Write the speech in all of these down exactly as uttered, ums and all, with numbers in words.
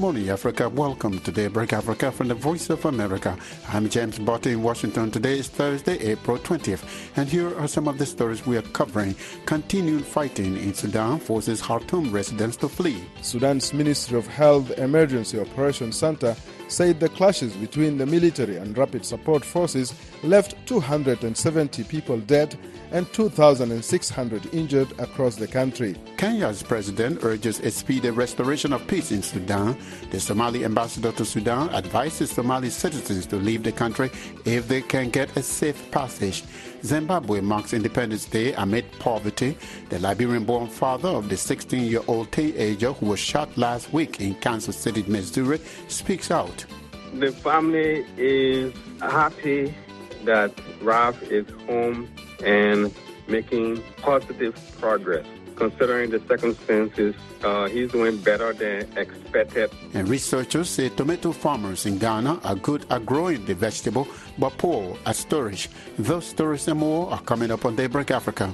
morning, Africa. Welcome to Daybreak Africa from the Voice of America. I'm James Botte in Washington. Today is Thursday, April twentieth. And here are some of the stories we are covering. Continued fighting in Sudan forces Khartoum residents to flee. Sudan's Ministry of Health Emergency Operations Center said the clashes between the military and rapid support forces left two hundred seventy people dead and two thousand six hundred injured across the country. Kenya's president urges a speedy restoration of peace in Sudan. The Somali ambassador to Sudan advises Somali citizens to leave the country if they can get a safe passage. Zimbabwe marks Independence Day amid poverty. The Liberian-born father of the sixteen-year-old teenager who was shot last week in Kansas City, Missouri, speaks out. The family is happy that Ralph is home and making positive progress. Considering the circumstances, uh, he's doing better than expected. And researchers say tomato farmers in Ghana are good at growing the vegetable, but poor at storage. Those stories and more are coming up on Daybreak Africa.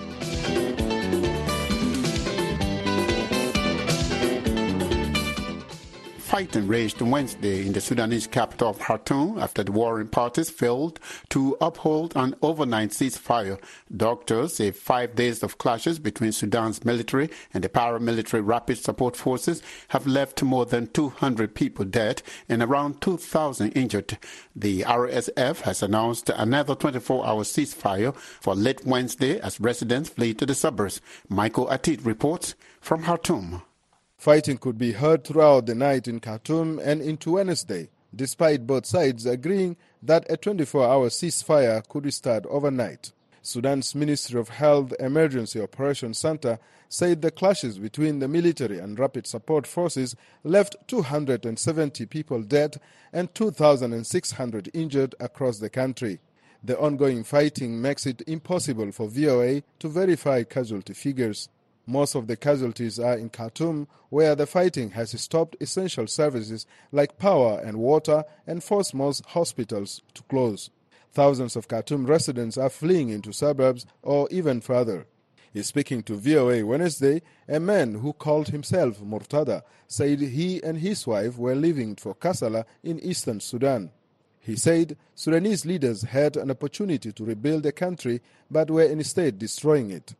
Fighting raged Wednesday in the Sudanese capital of Khartoum after the warring parties failed to uphold an overnight ceasefire. Doctors say five days of clashes between Sudan's military and the paramilitary rapid support forces have left more than two hundred people dead and around two thousand injured. The R S F has announced another twenty-four hour ceasefire for late Wednesday as residents flee to the suburbs. Michael Atit reports from Khartoum. Fighting could be heard throughout the night in Khartoum and into Wednesday, despite both sides agreeing that a twenty-four hour ceasefire could restart overnight. Sudan's Ministry of Health Emergency Operations Center said the clashes between the military and rapid support forces left two hundred seventy people dead and two thousand six hundred injured across the country. The ongoing fighting makes it impossible for V O A to verify casualty figures. Most of the casualties are in Khartoum, where the fighting has stopped essential services like power and water and forced most hospitals to close. Thousands of Khartoum residents are fleeing into suburbs or even further. Speaking to V O A Wednesday, a man who called himself Murtada said he and his wife were leaving for Kassala in eastern Sudan. He said Sudanese leaders had an opportunity to rebuild the country but were instead destroying it.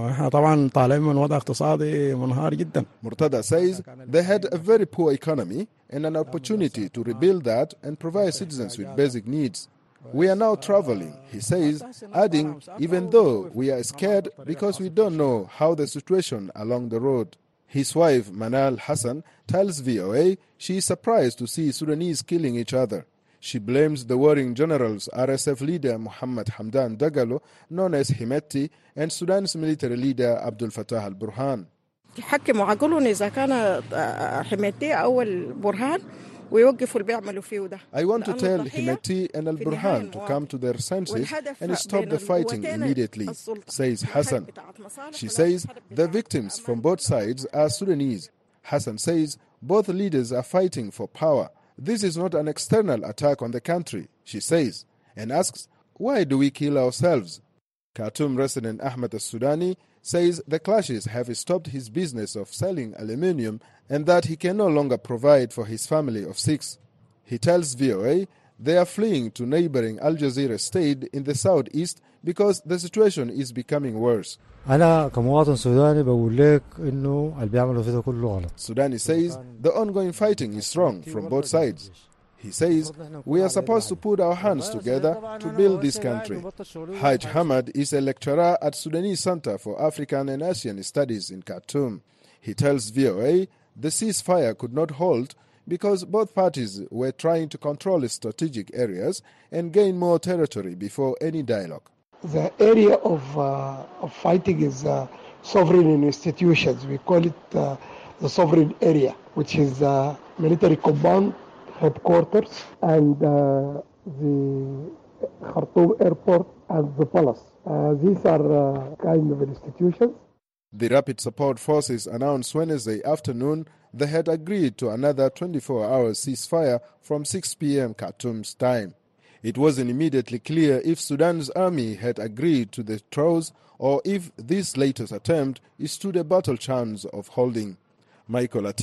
Murtada says they had a very poor economy and an opportunity to rebuild that and provide citizens with basic needs. We are now traveling, he says, adding, even though we are scared because we don't know how the situation along the road. His wife, Manal Hassan, tells V O A she is surprised to see Sudanese killing each other. She blames the warring generals R S F leader Muhammad Hamdan Dagalo, known as Hemeti, and Sudan's military leader Abdel Fattah al-Burhan. I want to tell Hemeti and al-Burhan to come to their senses and stop the fighting immediately, says Hassan. She says the victims from both sides are Sudanese. Hassan says both leaders are fighting for power. This is not an external attack on the country, she says, and asks, why do we kill ourselves? Khartoum resident Ahmed al-Sudani says the clashes have stopped his business of selling aluminium and that he can no longer provide for his family of six. He tells V O A they are fleeing to neighboring Al Jazeera state in the southeast because the situation is becoming worse. Sudani says the ongoing fighting is wrong from both sides. He says, we are supposed to put our hands together to build this country. Haj Hamad is a lecturer at Sudanese Center for African and Asian Studies in Khartoum. He tells V O A the ceasefire could not hold because both parties were trying to control strategic areas and gain more territory before any dialogue. The area of, uh, of fighting is uh, sovereign institutions. We call it uh, the sovereign area, which is uh, military command headquarters and uh, the Khartoum airport and the palace. Uh, these are uh, kind of institutions. The Rapid Support Forces announced Wednesday afternoon they had agreed to another twenty-four hour ceasefire from six p.m. Khartoum's time. It wasn't immediately clear if Sudan's army had agreed to the truce or if this latest attempt stood a battle chance of holding. Michael Atid,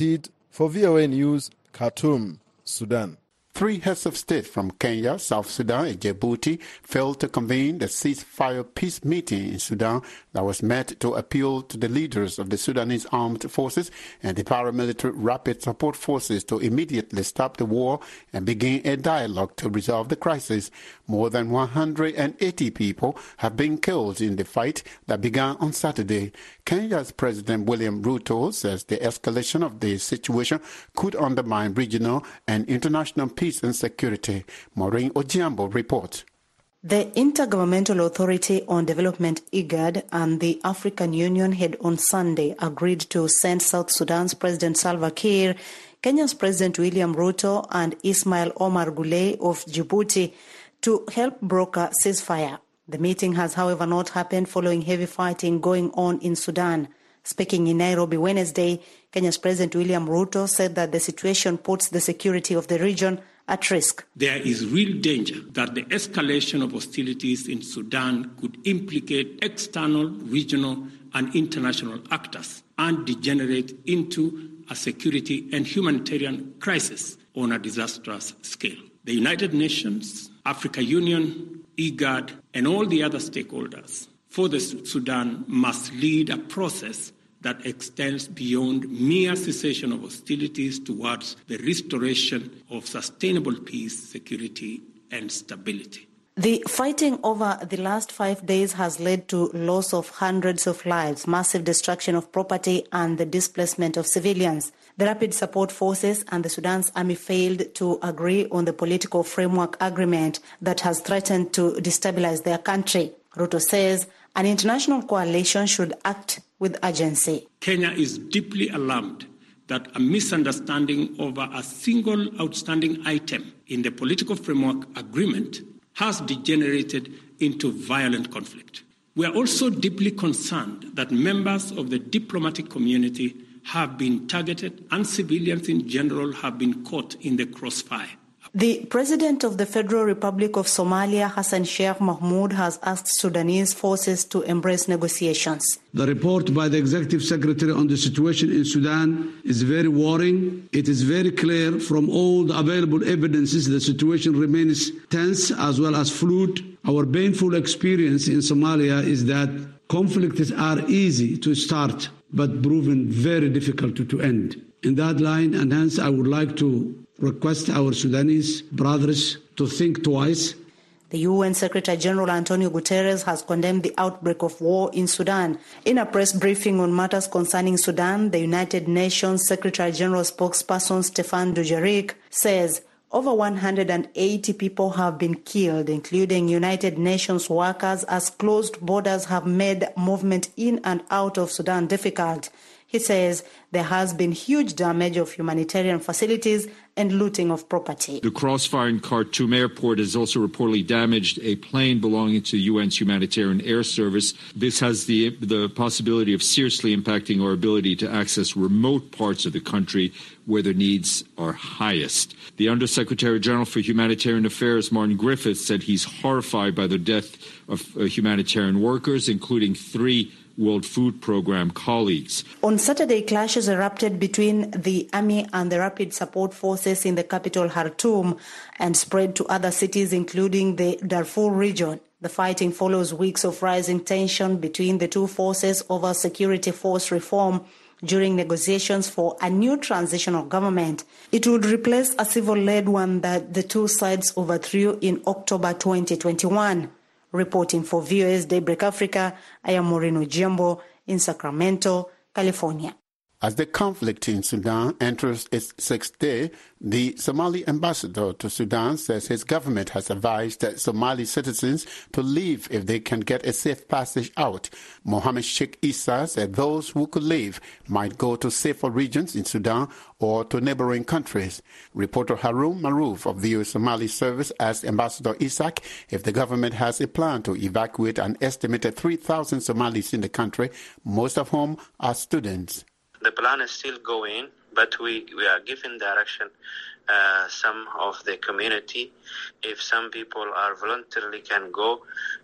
For V O A News, Khartoum, Sudan. Three heads of state from Kenya, South Sudan, and Djibouti failed to convene the ceasefire peace meeting in Sudan that was meant to appeal to the leaders of the Sudanese armed forces and the paramilitary rapid support forces to immediately stop the war and begin a dialogue to resolve the crisis. More than one hundred eighty people have been killed in the fight that began on Saturday. Kenya's President William Ruto says the escalation of the situation could undermine regional and international peace and security. Maureen Ojiambo reports. The Intergovernmental Authority on Development, IGAD, and the African Union had on Sunday agreed to send South Sudan's President Salva Kiir, Kenya's President William Ruto, and Ismail Omar Guelleh of Djibouti to help broker ceasefire. The meeting has, however, not happened following heavy fighting going on in Sudan. Speaking in Nairobi Wednesday, Kenya's President William Ruto said that the situation puts the security of the region at risk. There is real danger that the escalation of hostilities in Sudan could implicate external, regional, and international actors and degenerate into a security and humanitarian crisis on a disastrous scale. The United Nations, African Union, IGAD, and all the other stakeholders for the Sudan must lead a process that extends beyond mere cessation of hostilities towards the restoration of sustainable peace, security, and stability. The fighting over the last five days has led to loss of hundreds of lives, massive destruction of property, and the displacement of civilians. The Rapid Support Forces and the Sudan's army failed to agree on the political framework agreement that has threatened to destabilize their country. Ruto says an international coalition should act with urgency. Kenya is deeply alarmed that a misunderstanding over a single outstanding item in the political framework agreement has degenerated into violent conflict. We are also deeply concerned that members of the diplomatic community have been targeted and civilians in general have been caught in the crossfire. The President of the Federal Republic of Somalia, Hassan Sheikh Mohamud, has asked Sudanese forces to embrace negotiations. The report by the Executive Secretary on the situation in Sudan is very worrying. It is very clear from all the available evidences the situation remains tense as well as fluid. Our painful experience in Somalia is that conflicts are easy to start but proven very difficult to, to end. In that line, and hence I would like to request our Sudanese brothers to think twice. The U N Secretary General Antonio Guterres has condemned the outbreak of war in Sudan. In a press briefing on matters concerning Sudan, the United Nations Secretary General spokesperson Stefan Dujarric says over one hundred eighty people have been killed, including United Nations workers, as closed borders have made movement in and out of Sudan difficult. He says there has been huge damage of humanitarian facilities and looting of property. The crossfire in Khartoum airport has also reportedly damaged a plane belonging to the U N's humanitarian air service. This has the, the possibility of seriously impacting our ability to access remote parts of the country where the needs are highest. The Undersecretary General for Humanitarian Affairs, Martin Griffiths, said he's horrified by the death of uh, humanitarian workers, including three World Food Programme colleagues. On Saturday, clashes erupted between the army and the Rapid Support Forces in the capital Khartoum and spread to other cities, including the Darfur region. The fighting follows weeks of rising tension between the two forces over security force reform during negotiations for a new transitional government. It would replace a civil-led one that the two sides overthrew in October twenty twenty-one. Reporting for V O A's Daybreak Africa, I am Maureen Ojiambo in Sacramento, California. As the conflict in Sudan enters its sixth day, the Somali ambassador to Sudan says his government has advised Somali citizens to leave if they can get a safe passage out. Mohammed Sheikh Issa said those who could leave might go to safer regions in Sudan or to neighboring countries. Reporter Harun Maruf of the Somali service asked Ambassador Isaac if the government has a plan to evacuate an estimated three thousand Somalis in the country, most of whom are students. The plan is still going, but we, we are giving direction uh, some of the community. If some people are voluntarily can go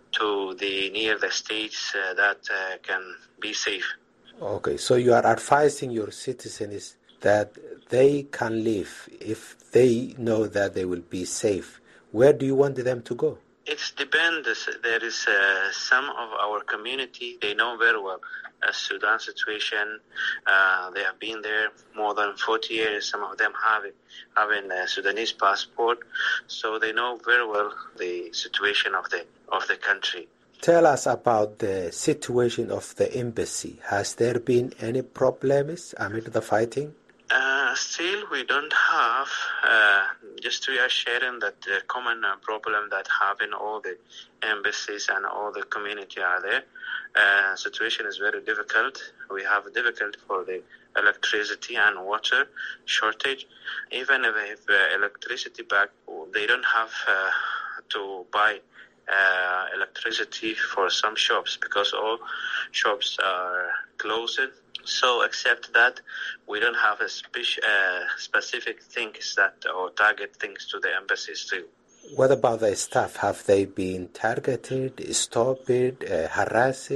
to the near the states uh, that uh, can be safe. Okay, so you are advising your citizens that they can live, if they know that they will be safe, where do you want them to go? It depends. There is uh, some of our community, they know very well uh, Sudan situation. Uh, they have been there more than forty years. Some of them have it, having a Sudanese passport, so they know very well the situation of the of the country. Tell us about the situation of the embassy. Has there been any problems amid the fighting? Uh, still, we don't have, uh, just we are sharing that the common uh, problem that having all the embassies and all the community are there. Uh, situation is very difficult. We have difficult for the electricity and water shortage. Even if, if uh, electricity back, they don't have uh, to buy uh, electricity for some shops because all shops are closed. So except that, we don't have a speci- uh, specific things that or target things to the embassies too. What about the staff? Have they been targeted, stopped, uh, harassed?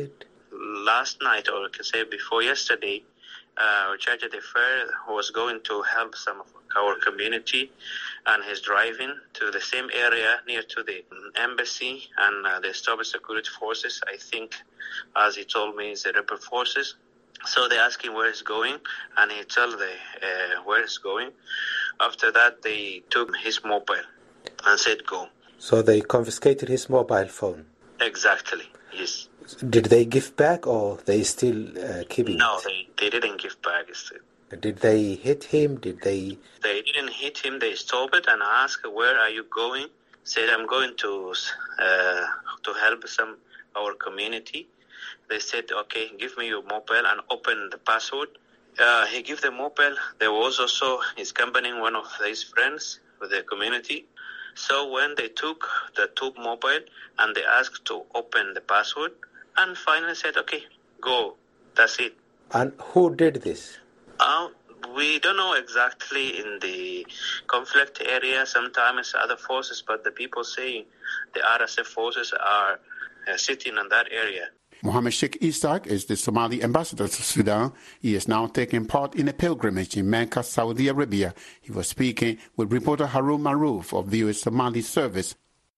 Last night, or I can say before yesterday, uh, Judge Defer was going to help some of our community, and he's driving to the same area near to the embassy, and uh, they stopped security forces. I think, as he told me, it's the rebel forces. So they asked him where he's going, and he told them uh, where he's going. After that, they took his mobile and said, go. So they confiscated his mobile phone? Exactly, yes. Did they give back, or they still uh, keeping no, it? No, they, they didn't give back. Still. Did they hit him? Did they... They didn't hit him. They stopped it and asked, where are you going? Said, I'm going to uh, to help some our community. They said, okay, give me your mobile and open the password. Uh, he gave the mobile. There was also, he's accompanying one of his friends with the community. So when they took the two mobile and they asked to open the password, and finally said, okay, go. That's it. And who did this? Uh, we don't know exactly in the conflict area. Sometimes other forces, but the people saying the R S F forces are uh, sitting in that area. Mohammed Sheikh Ishaq is the Somali ambassador to Sudan. He is now taking part in a pilgrimage in Mecca, Saudi Arabia. He was speaking with reporter Harun Maruf of V O A Somali Service.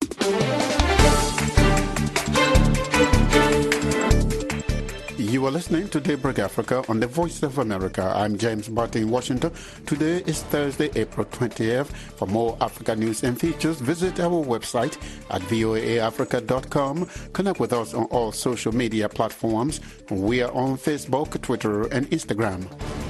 You are listening to Daybreak Africa on the Voice of America. I'm James Barton in Washington. Today is Thursday, April twentieth. For more Africa news and features, visit our website at voa africa dot com. Connect with us on all social media platforms. We are on Facebook, Twitter, and Instagram.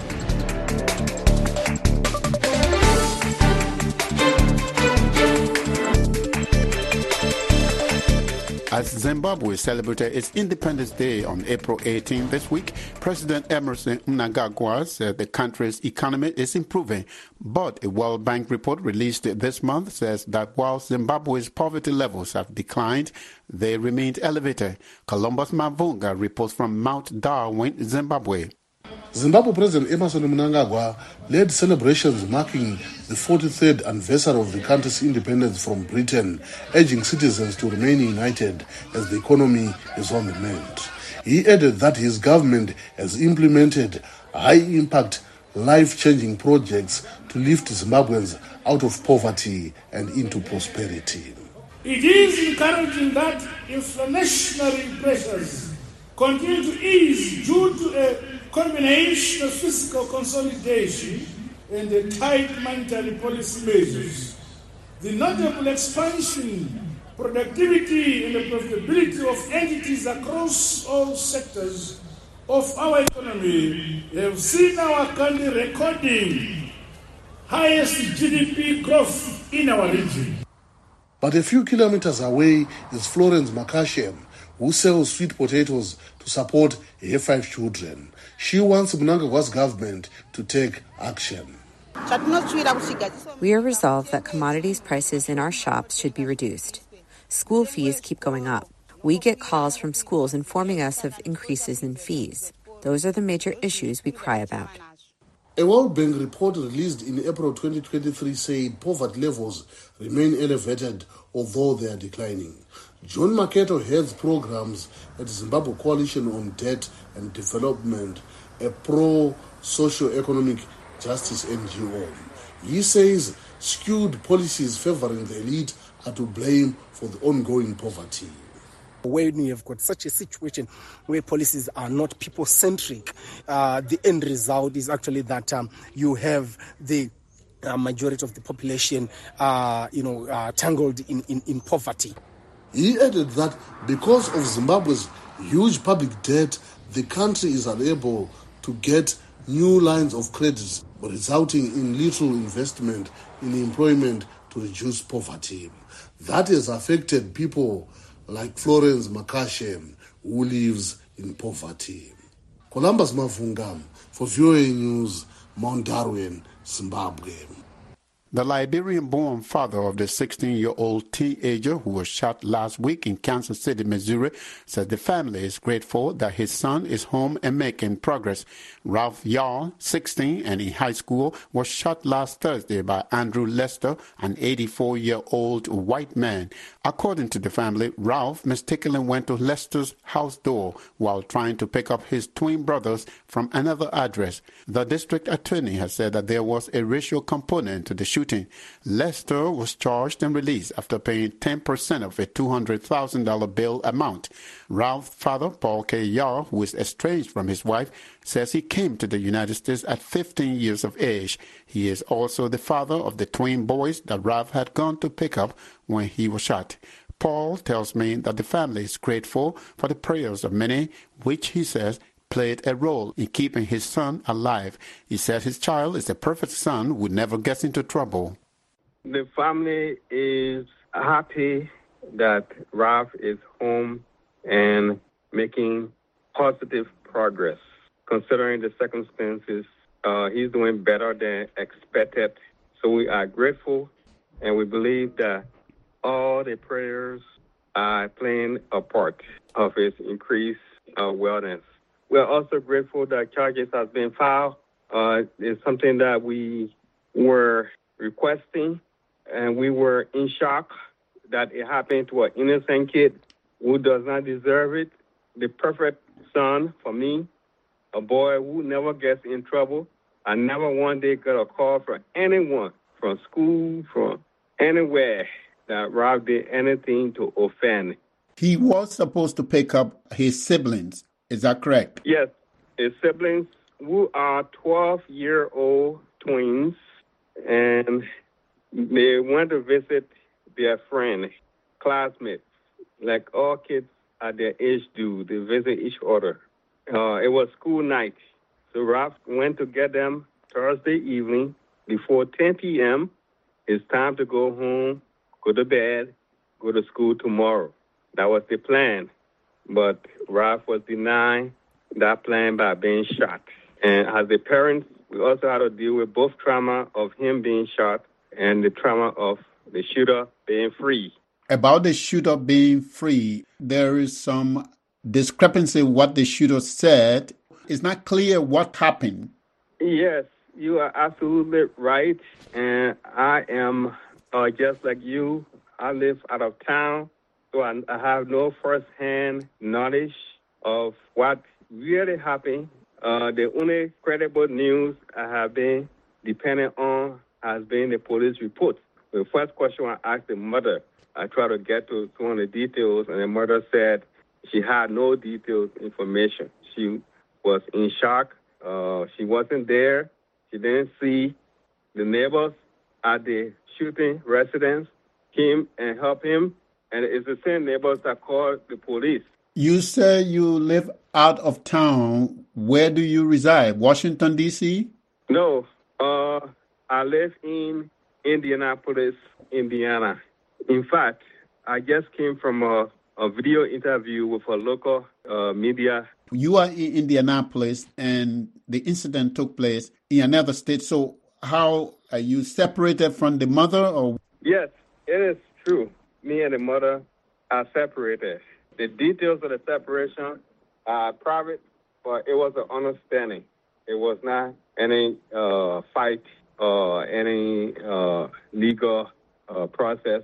As Zimbabwe celebrated its Independence Day on April eighteenth this week, President Emerson Mnangagwa said the country's economy is improving. But a World Bank report released this month says that while Zimbabwe's poverty levels have declined, they remained elevated. Columbus Mavunga reports from Mount Darwin, Zimbabwe. Zimbabwe President Emerson Mnangagwa led celebrations marking the forty-third anniversary of the country's independence from Britain, urging citizens to remain united as the economy is on the mend. He added that his government has implemented high-impact, life-changing projects to lift Zimbabweans out of poverty and into prosperity. It is encouraging that inflationary pressures continue to ease due to a combination of fiscal consolidation and the tight monetary policy measures. The notable expansion, productivity, and the profitability of entities across all sectors of our economy have seen our country recording highest G D P growth in our region. But a few kilometers away is Florence Makashem, who sells sweet potatoes to support her five children. She wants Mnangagwa's government to take action. We are resolved that commodities prices in our shops should be reduced. School fees keep going up. We get calls from schools informing us of increases in fees. Those are the major issues we cry about. A World Bank report released in April twenty twenty-three said poverty levels remain elevated, although they are declining. John Maketo heads programs at the Zimbabwe Coalition on Debt and Development, a pro-socio-economic Justice N G O. He says skewed policies favoring the elite are to blame for the ongoing poverty. When you have got such a situation where policies are not people-centric, uh, the end result is actually that um, you have the uh, majority of the population, uh, you know, uh, tangled in, in, in poverty. He added that because of Zimbabwe's huge public debt, the country is unable to get new lines of credit, resulting in little investment in employment to reduce poverty. That has affected people like Florence Makashe, who lives in poverty. Columbus Mavunga for V O A News, Mount Darwin, Zimbabwe. The Liberian-born father of the sixteen-year-old teenager who was shot last week in Kansas City, Missouri, says the family is grateful that his son is home and making progress. Ralph Yaw, sixteen and in high school, was shot last Thursday by Andrew Lester, an eighty-four-year-old white man. According to the family, Ralph mistakenly went to Lester's house door while trying to pick up his twin brothers from another address. The district attorney has said that there was a racial component to the shooting. Lester was charged and released after paying ten percent of a two hundred thousand dollars bail amount. Ralph's father, Paul K. Yaw, who is estranged from his wife, says he came to the United States at fifteen years of age. He is also the father of the twin boys that Ralph had gone to pick up when he was shot. Paul tells me that the family is grateful for the prayers of many, which he says played a role in keeping his son alive. He said his child is a perfect son who never gets into trouble. The family is happy that Ralph is home and making positive progress. Considering the circumstances, uh, he's doing better than expected. So we are grateful, and we believe that all the prayers are playing a part of his increased uh, wellness. We are also grateful that charges have been filed. Uh, it's something that we were requesting, and we were in shock that it happened to an innocent kid who does not deserve it. The perfect son for me, a boy who never gets in trouble. I never one day got a call from anyone, from school, from anywhere, that Ralph did anything to offend. He was supposed to pick up his siblings. Is that correct? Yes, his siblings who are twelve-year-old twins, and they went to visit their friend, classmates, like all kids at their age do. They visit each other. Uh, it was school night, so Ralph went to get them Thursday evening before ten p.m. It's time to go home, go to bed, go to school tomorrow. That was the plan. But Ralph was denying that plan by being shot. And as the parents, we also had to deal with both trauma of him being shot and the trauma of the shooter being free. About the shooter being free, there is some discrepancy in what the shooter said. It's not clear what happened. Yes, you are absolutely right. And I am uh, just like you. I live out of town. So I, I have no first-hand knowledge of what really happened. Uh, the only credible news I have been dependent on has been the police report. The first question I asked the mother, I tried to get to some of the details, and the mother said she had no detailed information. She was in shock. Uh, she wasn't there. She didn't see the neighbors at the shooting residence came and helped him. And it's the same neighbors that called the police. You say you live out of town. Where do you reside? Washington, D C? No, uh, I live in Indianapolis, Indiana. In fact, I just came from a, a video interview with a local uh, media. You are in Indianapolis, and the incident took place in another state. So how are you separated from the mother? Or Yes, it is true. Me and the mother are separated. The details of the separation are private, but it was an understanding. It was not any uh, fight or any uh, legal uh, process.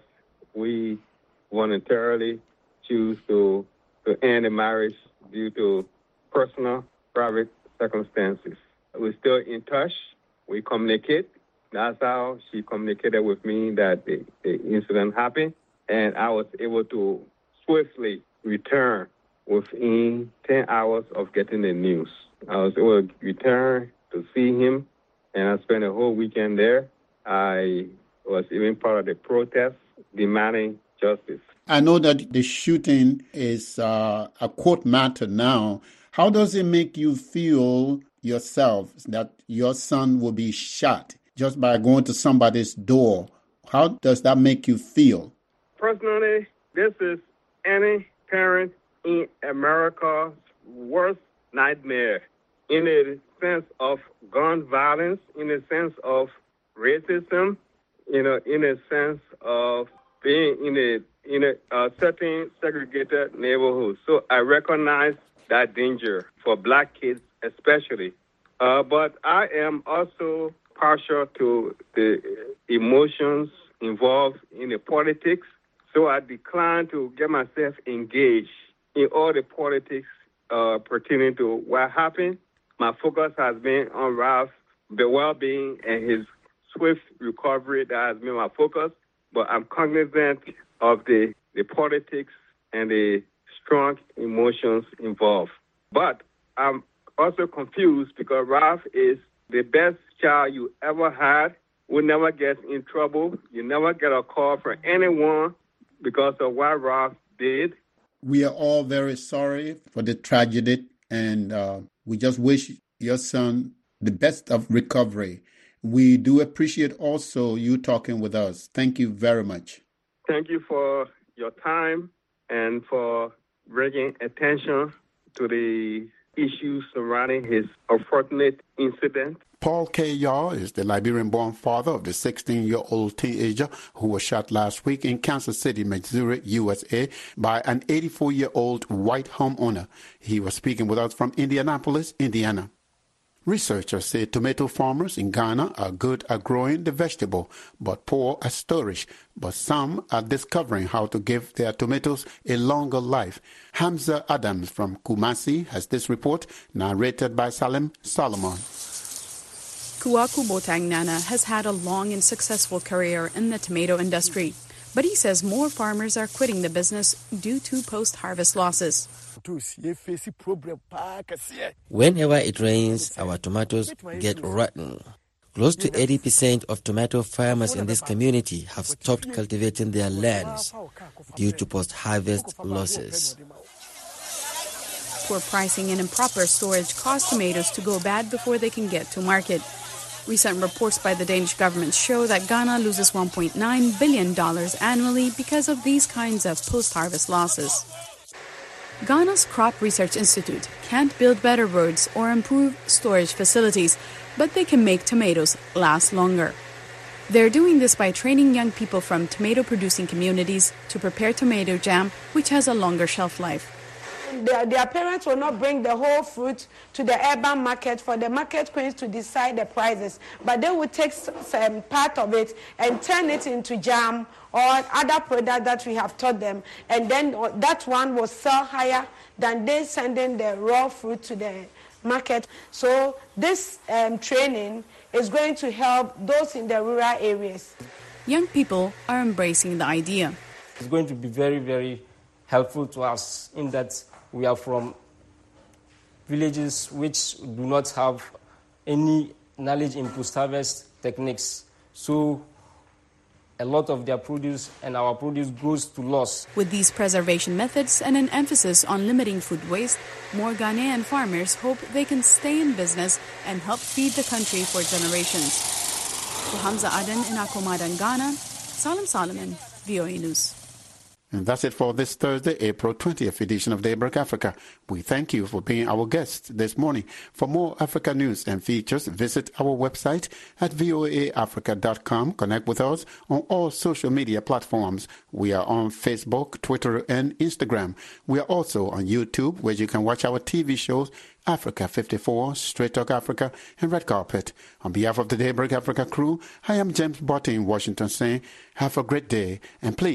We voluntarily choose to, to end the marriage due to personal, private circumstances. We're still in touch. we communicate. That's how she communicated with me that the, the incident happened, and I was able to swiftly return within ten hours of getting the news. I was able to return to see him, and I spent a whole weekend there. I was even part of the protest demanding justice. I know that the shooting is uh, a court matter now. How does it make you feel yourself that your son will be shot just by going to somebody's door? How does that make you feel? Personally, this is any parent in America's worst nightmare in the sense of gun violence, in the sense of racism, you know, in a sense of being in a in a uh, certain segregated neighborhood. So I recognize that danger for black kids especially. Uh, but I am also partial to the emotions involved in the politics. So I decline to get myself engaged in all the politics uh, pertaining to what happened. My focus has been on Ralph's the well-being and his swift recovery. That has been my focus. But I'm cognizant of the, the politics and the strong emotions involved. But I'm also confused because Ralph is the best child you ever had, who never gets in trouble. You never get a call from anyone because of what Ralph did. We are all very sorry for the tragedy, and uh, we just wish your son the best of recovery. We do appreciate also you talking with us. Thank you very much. Thank you for your time and for bringing attention to the issues surrounding his unfortunate incident. Paul K. Yaw is the Liberian-born father of the sixteen-year-old teenager who was shot last week in Kansas City, Missouri, U S A, by an eighty-four-year-old white homeowner. He was speaking with us from Indianapolis, Indiana. Researchers say tomato farmers in Ghana are good at growing the vegetable, but poor at storage. But some are discovering how to give their tomatoes a longer life. Hamza Adams from Kumasi has this report, narrated by Salim Solomon. Kwaku Botang Nana has had a long and successful career in the tomato industry, but he says more farmers are quitting the business due to post-harvest losses. Whenever it rains, our tomatoes get rotten. Close to eighty percent of tomato farmers in this community have stopped cultivating their lands due to post-harvest losses. Poor pricing and improper storage cause tomatoes to go bad before they can get to market. Recent reports by the Danish government show that Ghana loses one point nine billion dollars annually because of these kinds of post-harvest losses. Ghana's Crop Research Institute can't build better roads or improve storage facilities, but they can make tomatoes last longer. They're doing this by training young people from tomato-producing communities to prepare tomato jam, which has a longer shelf life. Their, their parents will not bring the whole fruit to the urban market for the market queens to decide the prices, but they will take some part of it and turn it into jam or other product that we have taught them, and then that one will sell higher than they sending the raw fruit to the market. So this um, training is going to help those in the rural areas. Young people are embracing the idea. It's going to be very, very helpful to us in that we are from villages which do not have any knowledge in post-harvest techniques. So a lot of their produce and our produce goes to loss. With these preservation methods and an emphasis on limiting food waste, more Ghanaian farmers hope they can stay in business and help feed the country for generations. For Hamza Aden in Akomadan, Ghana, Salim Solomon, V O A News. And that's it for this Thursday, April twentieth edition of Daybreak Africa. We thank you for being our guest this morning. For more Africa news and features, visit our website at voa africa dot com. Connect with us on all social media platforms. We are on Facebook, Twitter, and Instagram. We are also on YouTube, where you can watch our T V shows, Africa fifty-four, Straight Talk Africa, and Red Carpet. On behalf of the Daybreak Africa crew, I am James Botti in Washington saying, have a great day, and please